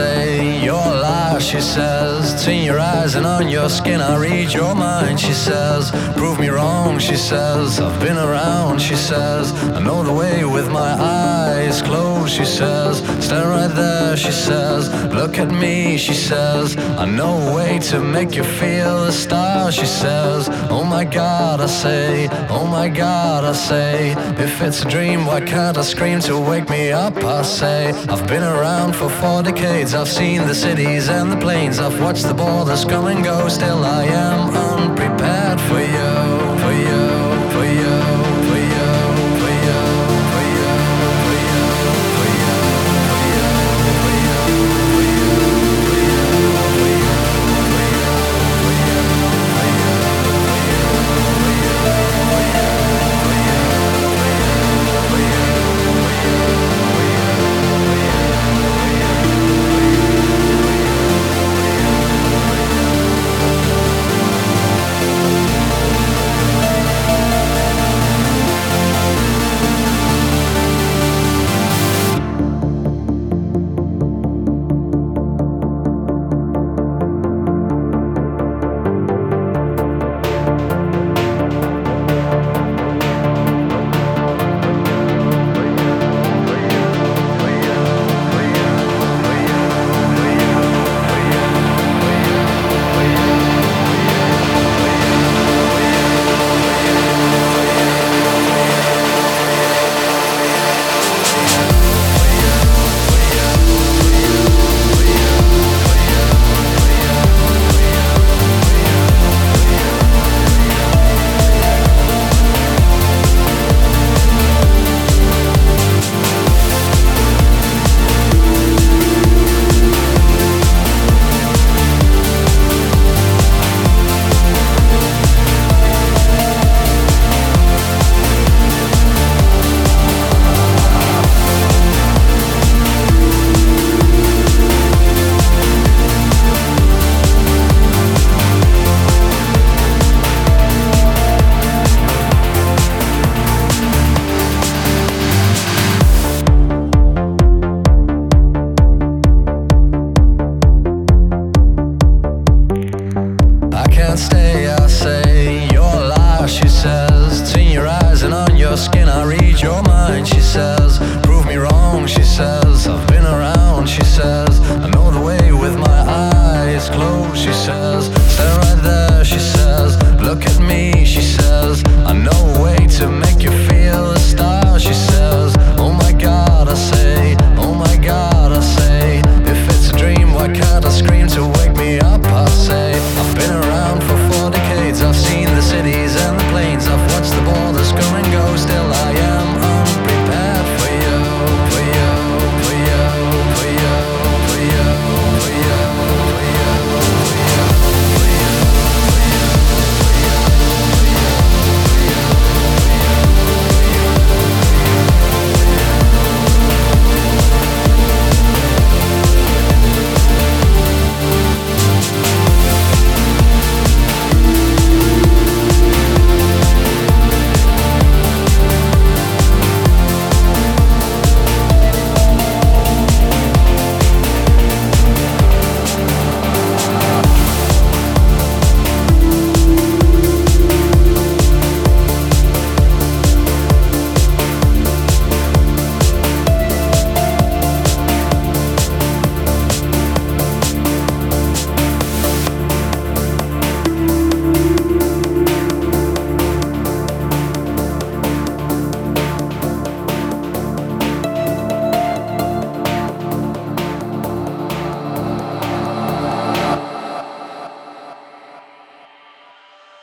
say you're alive, she says. It's in your eyes and on your skin, I read your mind, she says. Prove me wrong, she says. I've been around, she says. I know the way with my eyes closed, she says. Stand right there, she says. Look at me, she says. I know a way to make you feel a star, she says. Oh my God, I say. Oh my God, I say. If it's a dream, why can't I scream to wake me up, I say. I've been around for 4 decades. I've seen the cities and the plains. I've watched the borders come and go. Still I am unprepared for you, for you, for you, for you, for you, for you, for you, for you, for you, for you, for you, for you, for you, stay